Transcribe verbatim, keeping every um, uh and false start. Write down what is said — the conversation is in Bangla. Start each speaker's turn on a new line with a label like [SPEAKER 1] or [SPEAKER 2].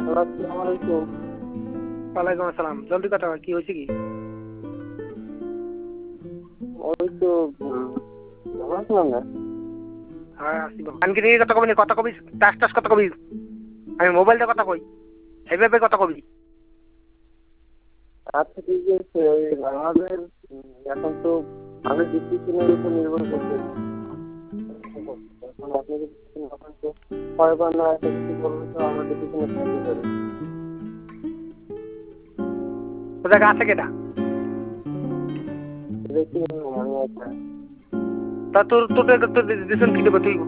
[SPEAKER 1] আসসালামু আলাইকুম।
[SPEAKER 2] ওয়ালাইকুম আসসালাম। জলদি কথা কর, কি হয়েছে কি?
[SPEAKER 1] ওই তো উম, ভালো আছিলাম না।
[SPEAKER 2] হ্যাঁ আসিব আনকি নিয়ে কথা কবি না, কথা কবি টাস টাস কথা কবি। আমি মোবাইলটা কথা কই, এইভাবে কথা কবি।
[SPEAKER 1] আচ্ছা ঠিক আছে, ওই আমাদের উম, এখন তো আমি ডিসিশনের উপর নির্ভর করতে এখন আপনি যদি কিছু না করেন তো কয়বার না একটা কিছু বললে তো আমার ডিসিশনে থাকতে পারে।
[SPEAKER 2] কোথায় আছে কেটা?
[SPEAKER 1] দেখি আমি একটা
[SPEAKER 2] তা তোর তোর তোর ডিসিশন কি দেবে তুই?